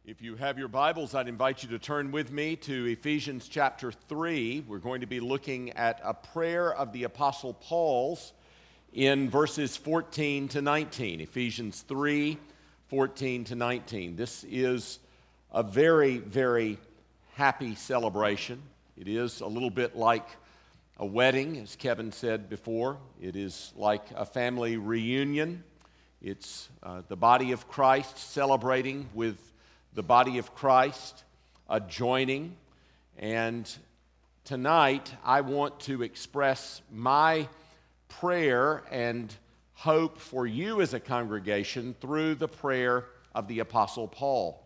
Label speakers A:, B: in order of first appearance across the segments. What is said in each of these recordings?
A: If you have your Bibles, I'd invite you to turn with me to Ephesians chapter 3. We're going to be looking at a prayer of the Apostle Paul's in verses 14 to 19. Ephesians 3, 14 to 19. This is a very, very happy celebration. It is a little bit like a wedding, as Kevin said before. It is like a family reunion. It's the body of Christ celebrating with the body of Christ, joining. And tonight, I want to express my prayer and hope for you as a congregation through the prayer of the Apostle Paul.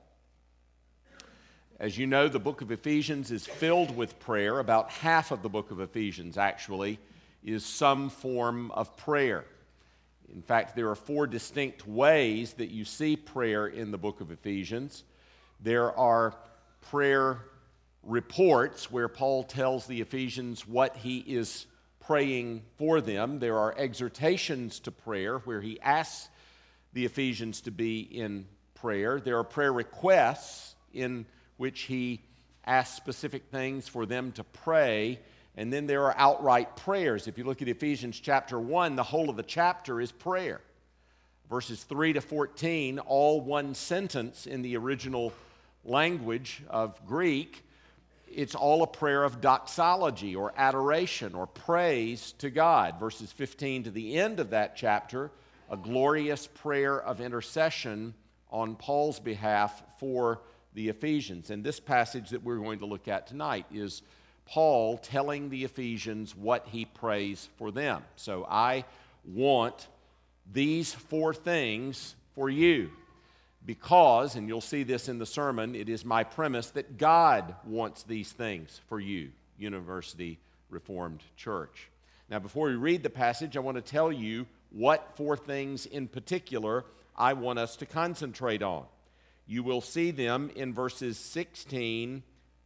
A: As you know, the book of Ephesians is filled with prayer. About half of the book of Ephesians, actually, is some form of prayer. In fact, there are 4 distinct ways that you see prayer in the book of Ephesians. There are prayer reports where Paul tells the Ephesians what he is praying for them. There are exhortations to prayer where he asks the Ephesians to be in prayer. There are prayer requests in which he asks specific things for them to pray. And then there are outright prayers. If you look at Ephesians chapter 1, the whole of the chapter is prayer. Verses 3 to 14, all one sentence in the original language of Greek. It's all a prayer of doxology or adoration or praise to God. Verses 15 to the end of that chapter, a glorious prayer of intercession on Paul's behalf for the Ephesians. And this passage that we're going to look at tonight is Paul telling the Ephesians what he prays for them. So I want these 4 things for you because, and you'll see this in the sermon, it is my premise that God wants these things for you, University Reformed Church. Now, before we read the passage, I want to tell you what 4 things in particular I want us to concentrate on. You will see them in verses 16,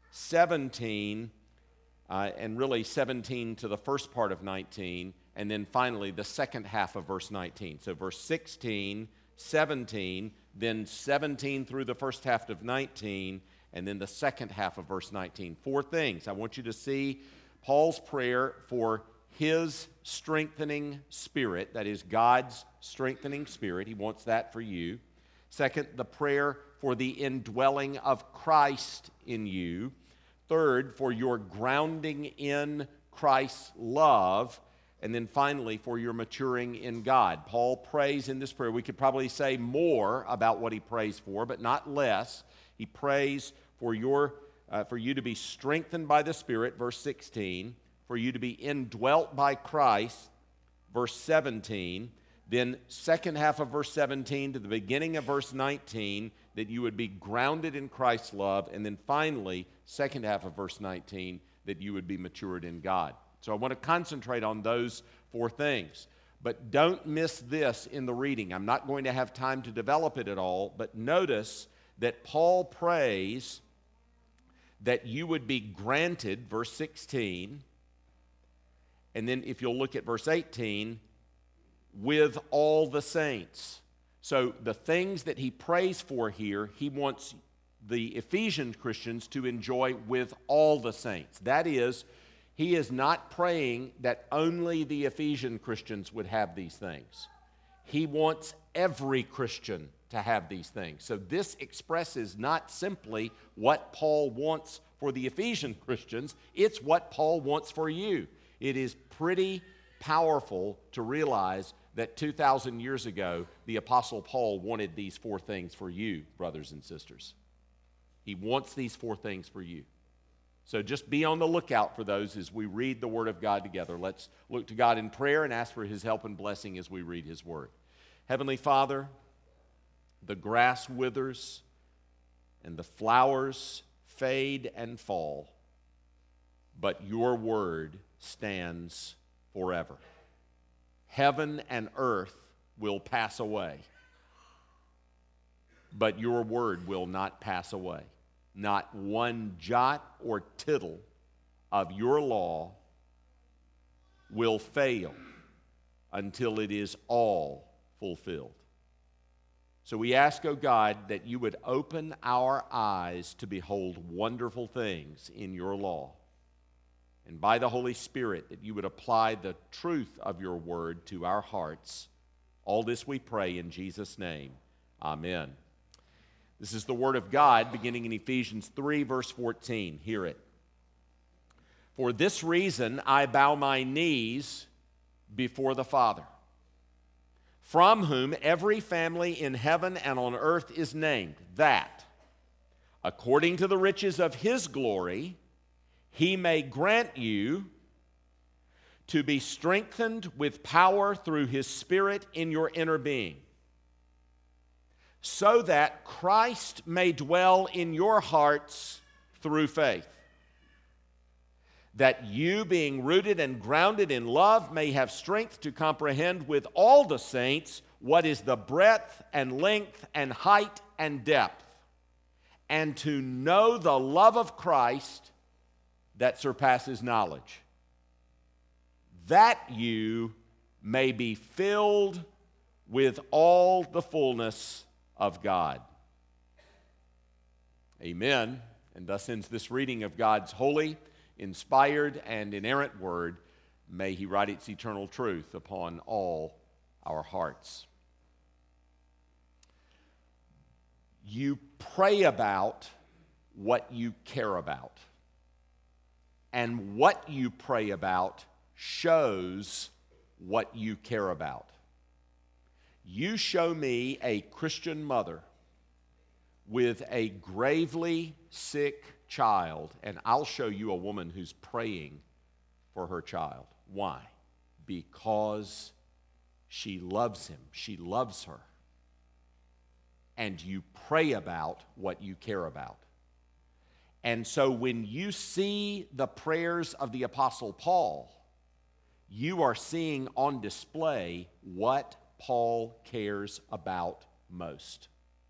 A: 17, and really 17 to the first part of 19, and then finally the second half of verse 19. So verse 16, 17, then 17 through the first half of 19, and then the second half of verse 19. 4 things. I want you to see Paul's prayer for his strengthening spirit, that is God's strengthening spirit. He wants that for you. Second, the prayer for the indwelling of Christ in you. Third, for your grounding in Christ's love. And then finally, for your maturing in God. Paul prays in this prayer. We could probably say more about what he prays for, but not less. He prays for you to be strengthened by the Spirit, verse 16. For you to be indwelt by Christ, verse 17. Then second half of verse 17 to the beginning of verse 19, that you would be grounded in Christ's love. And then finally, second half of verse 19, that you would be matured in God. So I want to concentrate on those 4 things. But don't miss this in the reading. I'm not going to have time to develop it at all, but notice that Paul prays that you would be granted, verse 16, and then if you'll look at verse 18, with all the saints. So the things that he prays for here, he wants the Ephesian Christians to enjoy with all the saints. That is, he is not praying that only the Ephesian Christians would have these things. He wants every Christian to have these things. So this expresses not simply what Paul wants for the Ephesian Christians, it's what Paul wants for you. It is pretty powerful to realize that 2,000 years ago, the Apostle Paul wanted these 4 things for you, brothers and sisters. He wants these 4 things for you. So just be on the lookout for those as we read the Word of God together. Let's look to God in prayer and ask for His help and blessing as we read His Word. Heavenly Father, the grass withers and the flowers fade and fall, but your Word stands forever. Heaven and earth will pass away, but your Word will not pass away. Not one jot or tittle of your law will fail until it is all fulfilled. So we ask, O God, that you would open our eyes to behold wonderful things in your law. And by the Holy Spirit, that you would apply the truth of your word to our hearts. All this we pray in Jesus' name. Amen. This is the word of God beginning in Ephesians 3, verse 14. Hear it. For this reason I bow my knees before the Father, from whom every family in heaven and on earth is named, that, according to the riches of his glory, he may grant you to be strengthened with power through his Spirit in your inner being, so that Christ may dwell in your hearts through faith, that you, being rooted and grounded in love, may have strength to comprehend with all the saints what is the breadth and length and height and depth, and to know the love of Christ that surpasses knowledge, that you may be filled with all the fullness of God. Amen. And thus ends this reading of God's holy, inspired, and inerrant word. May he write its eternal truth upon all our hearts. You pray about what you care about. And what you pray about shows what you care about. You show me a Christian mother with a gravely sick child, and I'll show you a woman who's praying for her child. Why? Because she loves him. She loves her. And you pray about what you care about. And so when you see the prayers of the Apostle Paul, you are seeing on display what Paul cares about most.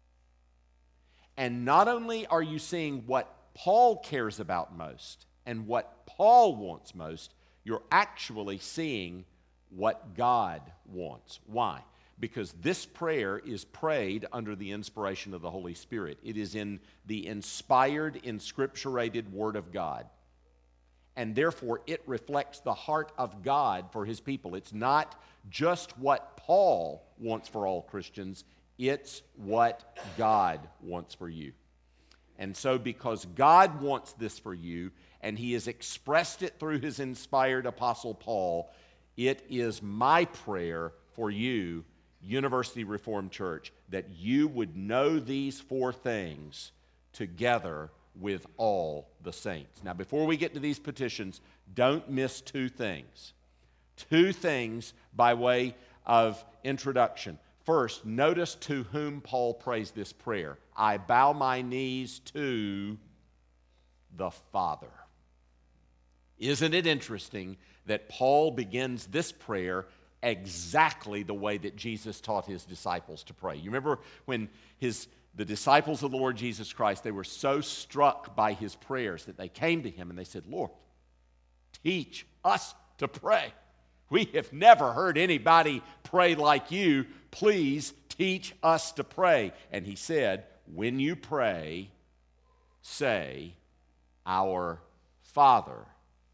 A: And not only are you seeing what Paul cares about most and what Paul wants most, you're actually seeing what God wants. Why? Because this prayer is prayed under the inspiration of the Holy Spirit. It is in the inspired, inscripturated Word of God. And therefore, it reflects the heart of God for his people. It's not just what Paul wants for all Christians, it's what God wants for you. And so because God wants this for you, and he has expressed it through his inspired apostle Paul, it is my prayer for you, University Reformed Church, that you would know these four things together with all the saints. Now, before we get to these petitions, don't miss two things. Two things by way of introduction. First, notice to whom Paul prays this prayer. I bow my knees to the Father. Isn't it interesting that Paul begins this prayer exactly the way that Jesus taught his disciples to pray? You remember when the disciples of the Lord Jesus Christ, they were so struck by his prayers that they came to him and they said, Lord, teach us to pray. We have never heard anybody pray like you. Please teach us to pray. And he said, when you pray, say, Our Father,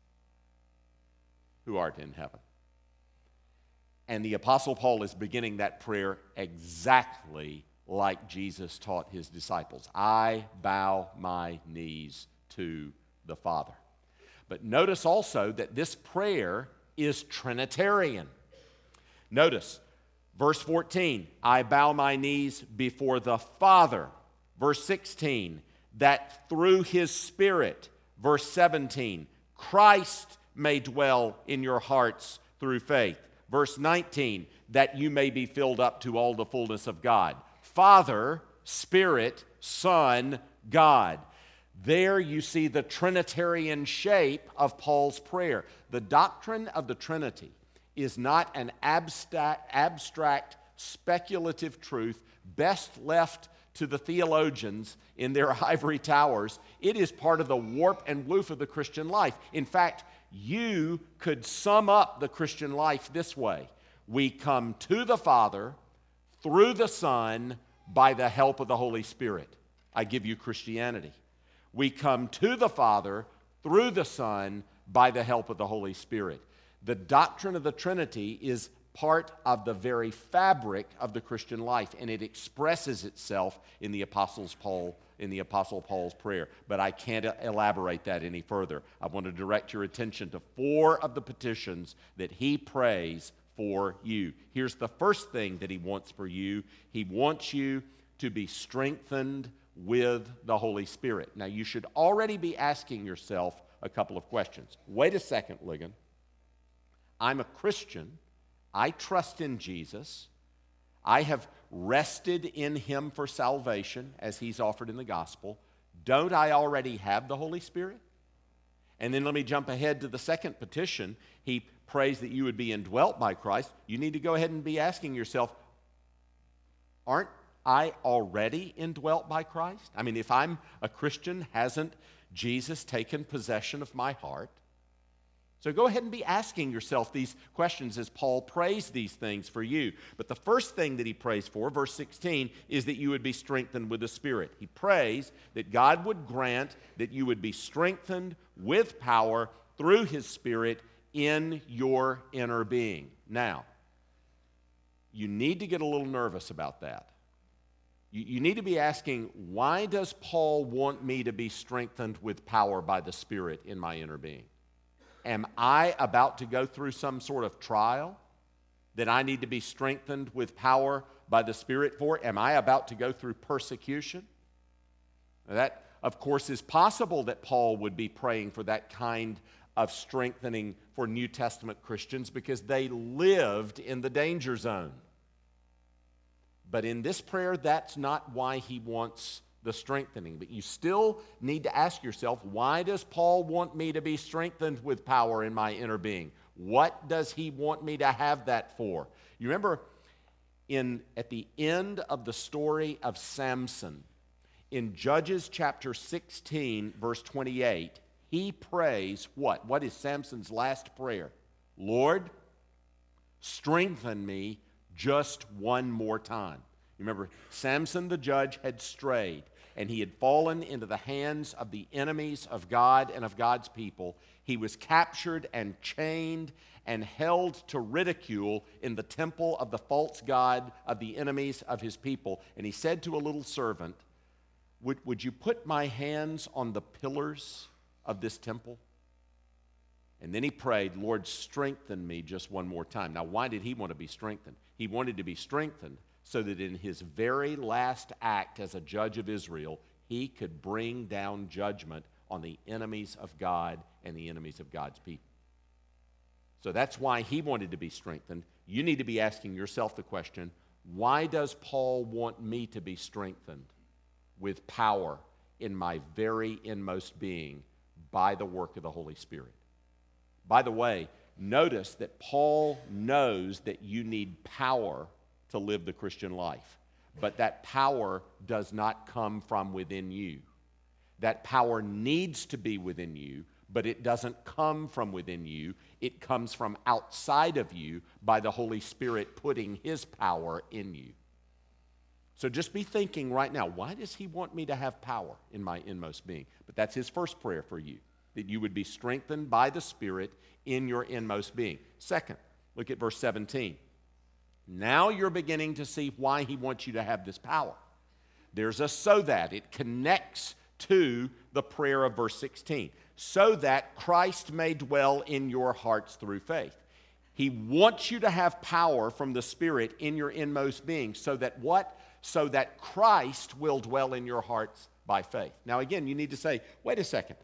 A: who art in heaven. And the Apostle Paul is beginning that prayer exactly like Jesus taught his disciples. I bow my knees to the Father. But notice also that this prayer is Trinitarian. Notice, verse 14, I bow my knees before the Father. Verse 16, that through his Spirit. Verse 17, Christ may dwell in your hearts through faith. Verse 19, that you may be filled up to all the fullness of God. Father, Spirit, Son, God. There you see the Trinitarian shape of Paul's prayer. The doctrine of the Trinity is not an abstract, speculative truth best left to the theologians in their ivory towers. It is part of the warp and woof of the Christian life. In fact, you could sum up the Christian life this way. We come to the Father through the Son by the help of the Holy Spirit. I give you Christianity. We come to the Father through the Son by the help of the Holy Spirit. The doctrine of the Trinity is part of the very fabric of the Christian life, and it expresses itself in the Apostle Paul's prayer. But I can't elaborate that any further. I want to direct your attention to 4 of the petitions that he prays for you. Here's the first thing that he wants for you. He wants you to be strengthened with the Holy Spirit. Now, you should already be asking yourself a couple of questions. Wait a second, Ligon. I'm a Christian. I trust in Jesus. I have rested in him for salvation as he's offered in the gospel. Don't I already have the Holy Spirit? And then let me jump ahead to the second petition. He prays that you would be indwelt by Christ. You need to go ahead and be asking yourself, aren't I already indwelt by Christ? I mean, if I'm a Christian, hasn't Jesus taken possession of my heart? So go ahead and be asking yourself these questions as Paul prays these things for you. But the first thing that he prays for, verse 16, is that you would be strengthened with the Spirit. He prays that God would grant that you would be strengthened with power through his Spirit in your inner being. Now, you need to get a little nervous about that. You need to be asking, why does Paul want me to be strengthened with power by the Spirit in my inner being? Am I about to go through some sort of trial that I need to be strengthened with power by the Spirit for? Am I about to go through persecution? That, of course, is possible that Paul would be praying for that kind of strengthening for New Testament Christians because they lived in the danger zone. But in this prayer, that's not why he wants the strengthening. But you still need to ask yourself, why does Paul want me to be strengthened with power in my inner being? What does he want me to have that for? You remember at the end of the story of Samson, in Judges chapter 16, verse 28, he prays what? What is Samson's last prayer? Lord, strengthen me just one more time. You remember, Samson the judge had strayed, and he had fallen into the hands of the enemies of God and of God's people. He was captured and chained and held to ridicule in the temple of the false god of the enemies of his people. And he said to a little servant, would you put my hands on the pillars of this temple? And then he prayed, Lord, strengthen me just one more time. Now, why did he want to be strengthened? He wanted to be strengthened so that in his very last act as a judge of Israel, he could bring down judgment on the enemies of God and the enemies of God's people. So that's why he wanted to be strengthened. You need to be asking yourself the question, why does Paul want me to be strengthened with power in my very inmost being by the work of the Holy Spirit? By the way, notice that Paul knows that you need power to live the Christian life, but that power does not come from within you. That power needs to be within you, but it doesn't come from within you. It comes from outside of you by the Holy Spirit putting his power in you. So just be thinking right now, why does he want me to have power in my inmost being? But that's his first prayer for you, that you would be strengthened by the Spirit in your inmost being. Second, look at verse 17. Now you're beginning to see why he wants you to have this power. There's a so that. It connects to the prayer of verse 16. So that Christ may dwell in your hearts through faith. He wants you to have power from the Spirit in your inmost being. So that what? So that Christ will dwell in your hearts by faith. Now again, you need to say, wait a second.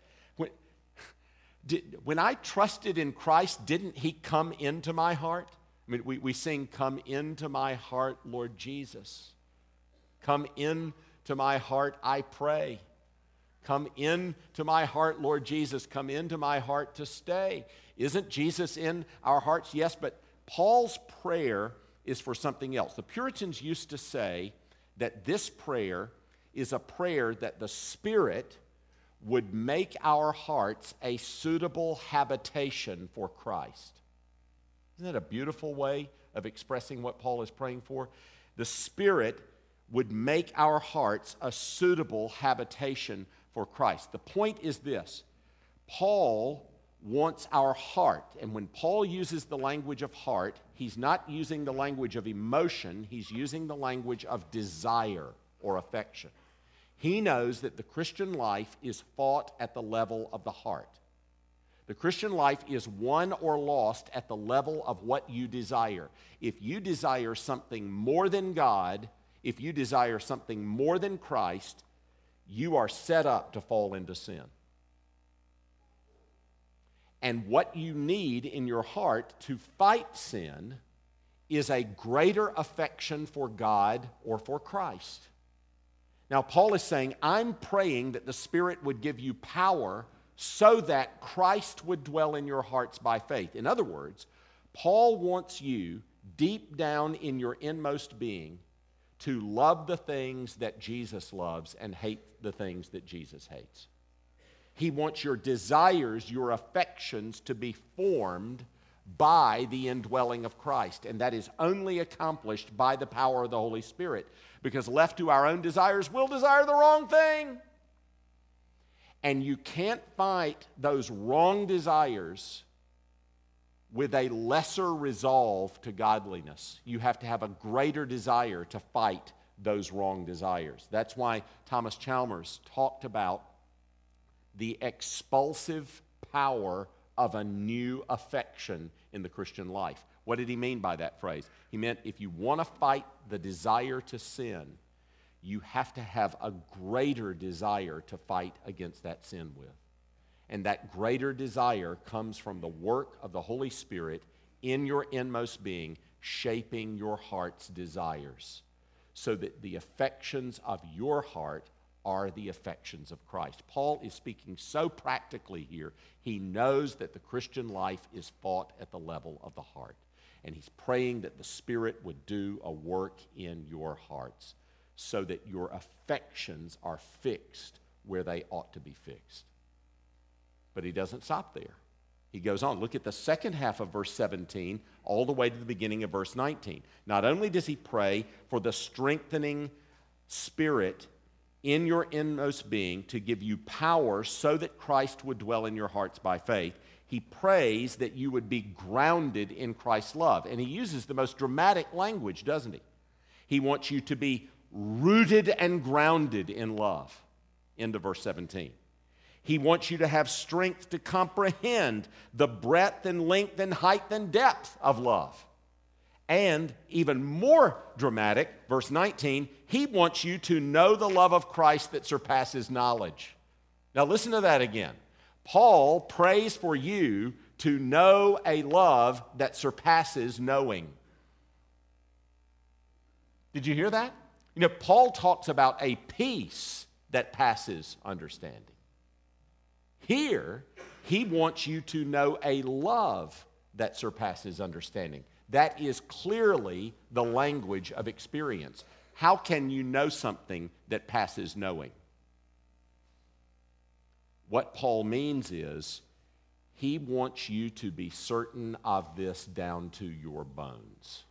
A: When I trusted in Christ, didn't he come into my heart? I mean, we sing, come into my heart, Lord Jesus. Come into my heart, I pray. Come into my heart, Lord Jesus. Come into my heart to stay. Isn't Jesus in our hearts? Yes, but Paul's prayer is for something else. The Puritans used to say that this prayer is a prayer that the Spirit would make our hearts a suitable habitation for Christ. Isn't that a beautiful way of expressing what Paul is praying for? The Spirit would make our hearts a suitable habitation for Christ. The point is this: Paul wants our heart, and when Paul uses the language of heart, he's not using the language of emotion, he's using the language of desire or affection. He knows that the Christian life is fought at the level of the heart. The Christian life is won or lost at the level of what you desire. If you desire something more than God, if you desire something more than Christ, you are set up to fall into sin. And what you need in your heart to fight sin is a greater affection for God or for Christ. Now, Paul is saying, I'm praying that the Spirit would give you power so that Christ would dwell in your hearts by faith. In other words, Paul wants you deep down in your inmost being to love the things that Jesus loves and hate the things that Jesus hates. He wants your desires, your affections to be formed by the indwelling of Christ. And that is only accomplished by the power of the Holy Spirit. Because left to our own desires, we'll desire the wrong thing. And you can't fight those wrong desires with a lesser resolve to godliness. You have to have a greater desire to fight those wrong desires. That's why Thomas Chalmers talked about the expulsive power of a new affection in the Christian life. What did he mean by that phrase? He meant if you want to fight the desire to sin, you have to have a greater desire to fight against that sin with. And that greater desire comes from the work of the Holy Spirit in your inmost being, shaping your heart's desires, so that the affections of your heart are the affections of Christ. Paul is speaking so practically here. He knows that the Christian life is fought at the level of the heart. And he's praying that the Spirit would do a work in your hearts so that your affections are fixed where they ought to be fixed. But he doesn't stop there. He goes on. Look at the second half of verse 17 all the way to the beginning of verse 19. Not only does he pray for the strengthening Spirit in your inmost being to give you power so that Christ would dwell in your hearts by faith, he prays that you would be grounded in Christ's love. And he uses the most dramatic language, doesn't he? He wants you to be rooted and grounded in love. End of verse 17. He wants you to have strength to comprehend the breadth and length and height and depth of love. And even more dramatic, verse 19, he wants you to know the love of Christ that surpasses knowledge. Now listen to that again. Paul prays for you to know a love that surpasses knowing. Did you hear that? You know, Paul talks about a peace that passes understanding. Here, he wants you to know a love that surpasses understanding. That is clearly the language of experience. How can you know something that passes knowing? What Paul means is he wants you to be certain of this down to your bones.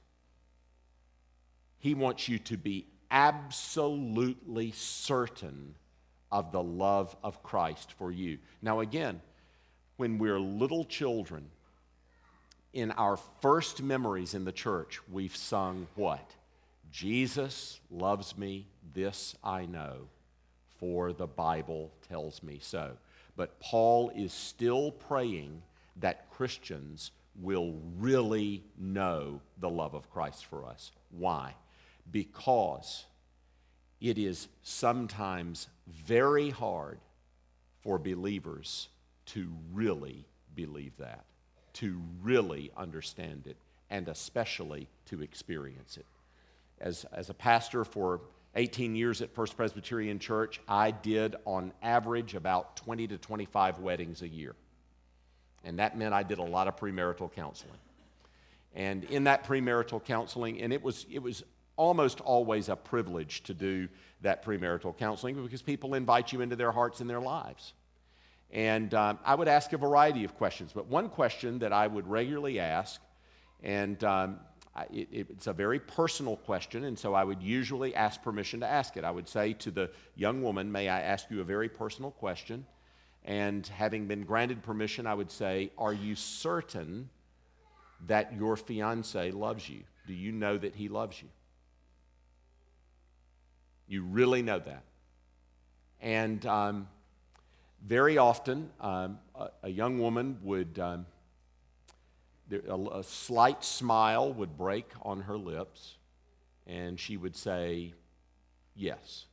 A: He wants you to be absolutely certain of the love of Christ for you. Now again, when we're little children, in our first memories in the church, we've sung what? Jesus loves me, this I know, for the Bible tells me so. But Paul is still praying that Christians will really know the love of Christ for us. Why? Because it is sometimes very hard for believers to really believe that, to really understand it, and especially to experience it. As a pastor for 18 years at First Presbyterian Church, I did on average about 20 to 25 weddings a year. And that meant I did a lot of premarital counseling. And in that premarital counseling, and it was almost always a privilege to do that premarital counseling because people invite you into their hearts and their lives. And I would ask a variety of questions, but one question that I would regularly ask, and It's a very personal question, and so I would usually ask permission to ask it. I would say to the young woman, may I ask you a very personal question? And having been granted permission, I would say, are you certain that your fiance loves you? Do you know that he loves you? You really know that. And very often, a young woman would... a slight smile would break on her lips, and she would say, yes,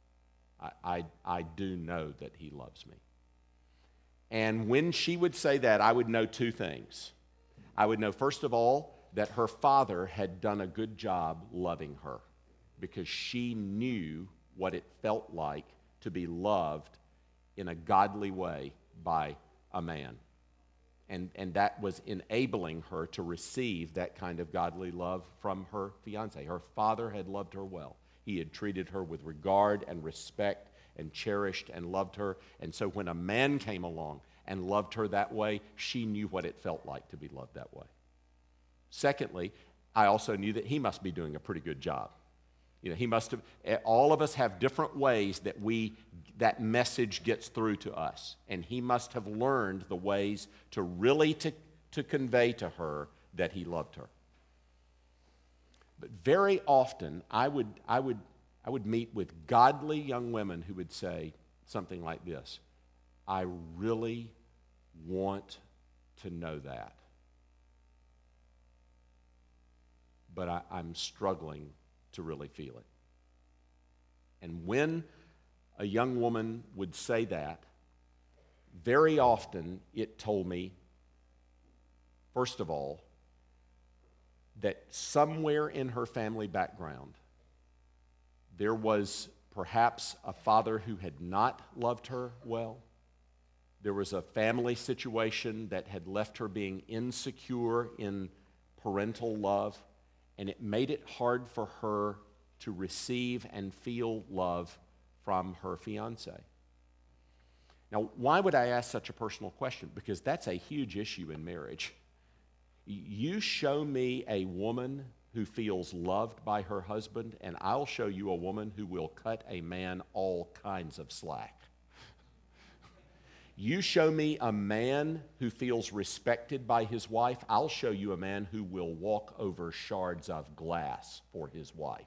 A: I do know that he loves me. And when she would say that, I would know two things. I would know, first of all, that her father had done a good job loving her because she knew what it felt like to be loved in a godly way by a man. And that was enabling her to receive that kind of godly love from her fiancé. Her father had loved her well. He had treated her with regard and respect and cherished and loved her. And so when a man came along and loved her that way, she knew what it felt like to be loved that way. Secondly, I also knew that he must be doing a pretty good job. You know, he must have, all of us have different ways that message gets through to us. And he must have learned the ways to really to convey to her that he loved her. But very often, I would meet with godly young women who would say something like this: I really want to know that, but I'm struggling to really feel it. And when a young woman would say that, very often it told me, first of all, that somewhere in her family background, there was perhaps a father who had not loved her well. There was a family situation that had left her being insecure in parental love, and it made it hard for her to receive and feel love from her fiancé. Now, why would I ask such a personal question? Because that's a huge issue in marriage. You show me a woman who feels loved by her husband, and I'll show you a woman who will cut a man all kinds of slack. You show me a man who feels respected by his wife, I'll show you a man who will walk over shards of glass for his wife.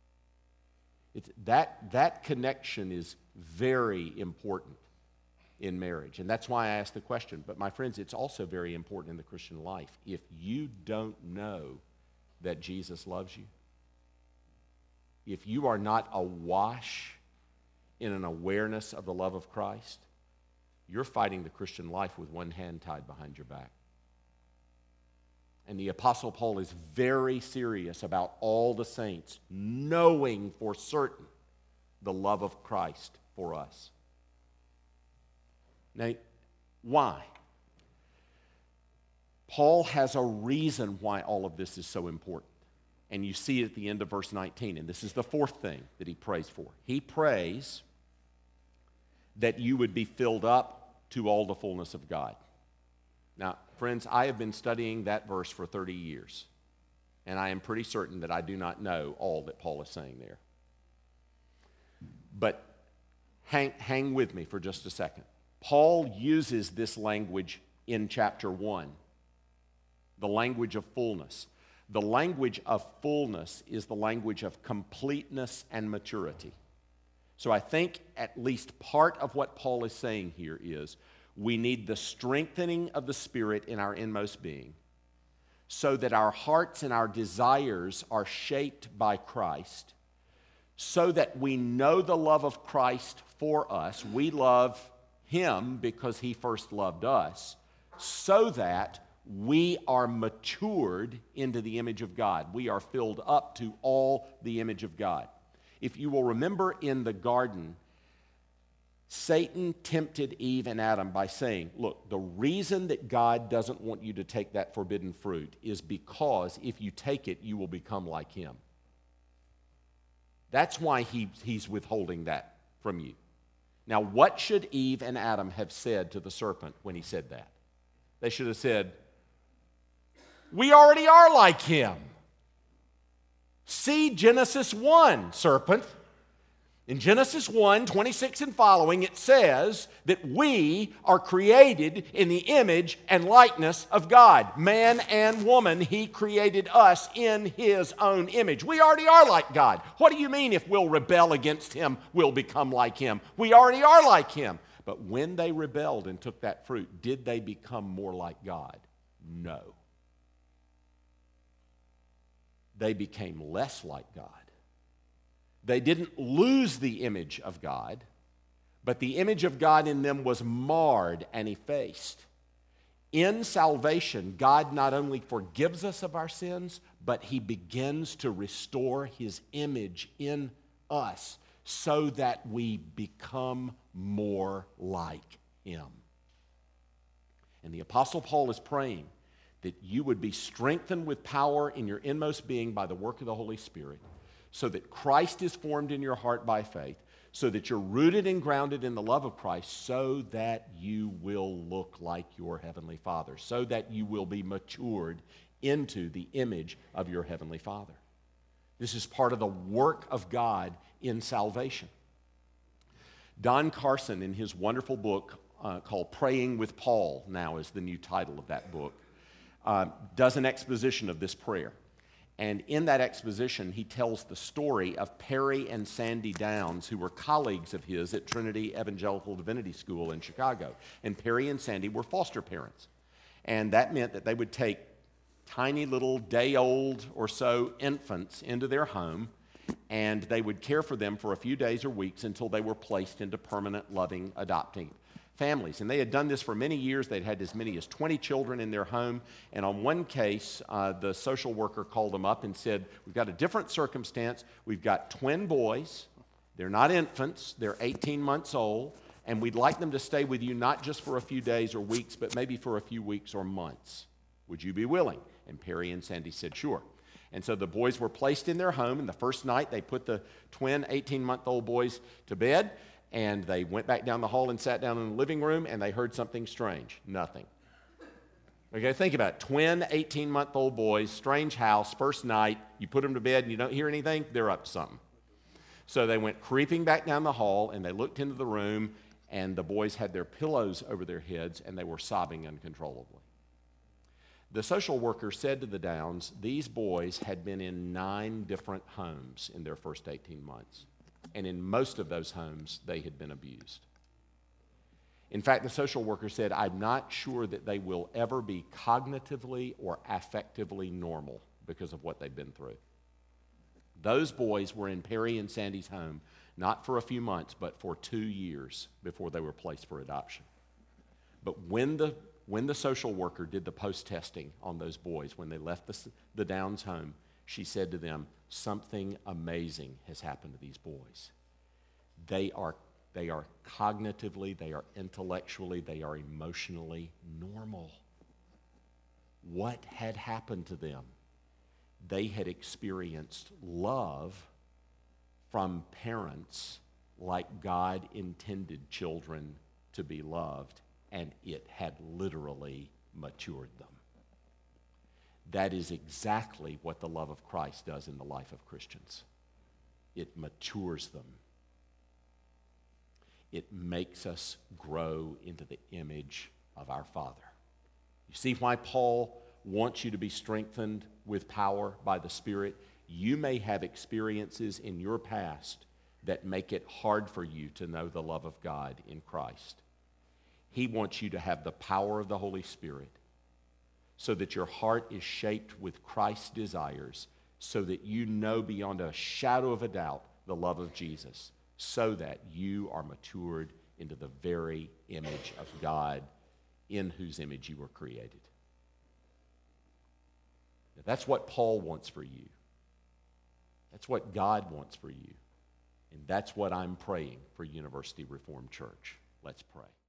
A: That connection is very important in marriage, and that's why I asked the question. But my friends, it's also very important in the Christian life. If you don't know that Jesus loves you, if you are not awash in an awareness of the love of Christ, you're fighting the Christian life with one hand tied behind your back. And the Apostle Paul is very serious about all the saints knowing for certain the love of Christ for us. Now, why? Paul has a reason why all of this is so important. And you see it at the end of verse 19. And this is the fourth thing that he prays for. He prays that you would be filled up to all the fullness of God. Now, friends, I have been studying that verse for 30 years, and I am pretty certain that I do not know all that Paul is saying there. But hang with me for just a second. Paul uses this language in chapter 1, the language of fullness. The language of fullness is the language of completeness and maturity. So I think at least part of what Paul is saying here is we need the strengthening of the Spirit in our inmost being so that our hearts and our desires are shaped by Christ, so that we know the love of Christ for us. We love Him because He first loved us, so that we are matured into the image of God. We are filled up to all the image of God. If you will remember in the garden, Satan tempted Eve and Adam by saying, look, the reason that God doesn't want you to take that forbidden fruit is because if you take it, you will become like Him. That's why he's withholding that from you. Now, what should Eve and Adam have said to the serpent when he said that? They should have said, we already are like Him. See Genesis 1, serpent. In Genesis 1, 26 and following, it says that we are created in the image and likeness of God. Man and woman, He created us in His own image. We already are like God. What do you mean if we'll rebel against Him, we'll become like Him? We already are like Him. But when they rebelled and took that fruit, did they become more like God? No. They became less like God. They didn't lose the image of God, but the image of God in them was marred and effaced. In salvation, God not only forgives us of our sins, but He begins to restore His image in us so that we become more like Him. And the Apostle Paul is praying that you would be strengthened with power in your inmost being by the work of the Holy Spirit, so that Christ is formed in your heart by faith, so that you're rooted and grounded in the love of Christ, so that you will look like your Heavenly Father, so that you will be matured into the image of your Heavenly Father. This is part of the work of God in salvation. Don Carson, in his wonderful book called Praying with Paul, now is the new title of that book, does an exposition of this prayer. And in that exposition, he tells the story of Perry and Sandy Downs, who were colleagues of his at Trinity Evangelical Divinity School in Chicago. And Perry and Sandy were foster parents. And that meant that they would take tiny little day-old or so infants into their home, and they would care for them for a few days or weeks until they were placed into permanent, loving, adopting families. And they had done this for many years. They'd had as many as 20 children in their home. And on one case, the social worker called them up and said, we've got a different circumstance. We've got twin boys. They're not infants. They're 18 months old. And we'd like them to stay with you not just for a few days or weeks, but maybe for a few weeks or months. Would you be willing? And Perry and Sandy said, sure. And so the boys were placed in their home. And the first night, they put the twin 18-month-old boys to bed. And they went back down the hall and sat down in the living room, and they heard something strange. Nothing. Okay, think about it. Twin 18-month-old boys, strange house, first night. You put them to bed and you don't hear anything, they're up to something. So they went creeping back down the hall, and they looked into the room, and the boys had their pillows over their heads, and they were sobbing uncontrollably. The social worker said to the Downs, these boys had been in 9 different homes in their first 18 months. And in most of those homes, they had been abused. In fact, the social worker said, I'm not sure that they will ever be cognitively or affectively normal because of what they've been through. Those boys were in Perry and Sandy's home, not for a few months, but for 2 years before they were placed for adoption. But when the social worker did the post-testing on those boys, when they left the Downs home, she said to them, something amazing has happened to these boys. They are cognitively, they are intellectually, they are emotionally normal. What had happened to them? They had experienced love from parents like God intended children to be loved, and it had literally matured them. That is exactly what the love of Christ does in the life of Christians. It matures them. It makes us grow into the image of our Father. You see why Paul wants you to be strengthened with power by the Spirit? You may have experiences in your past that make it hard for you to know the love of God in Christ. He wants you to have the power of the Holy Spirit, so that your heart is shaped with Christ's desires, so that you know beyond a shadow of a doubt the love of Jesus, so that you are matured into the very image of God in whose image you were created. Now, that's what Paul wants for you. That's what God wants for you. And that's what I'm praying for University Reformed Church. Let's pray.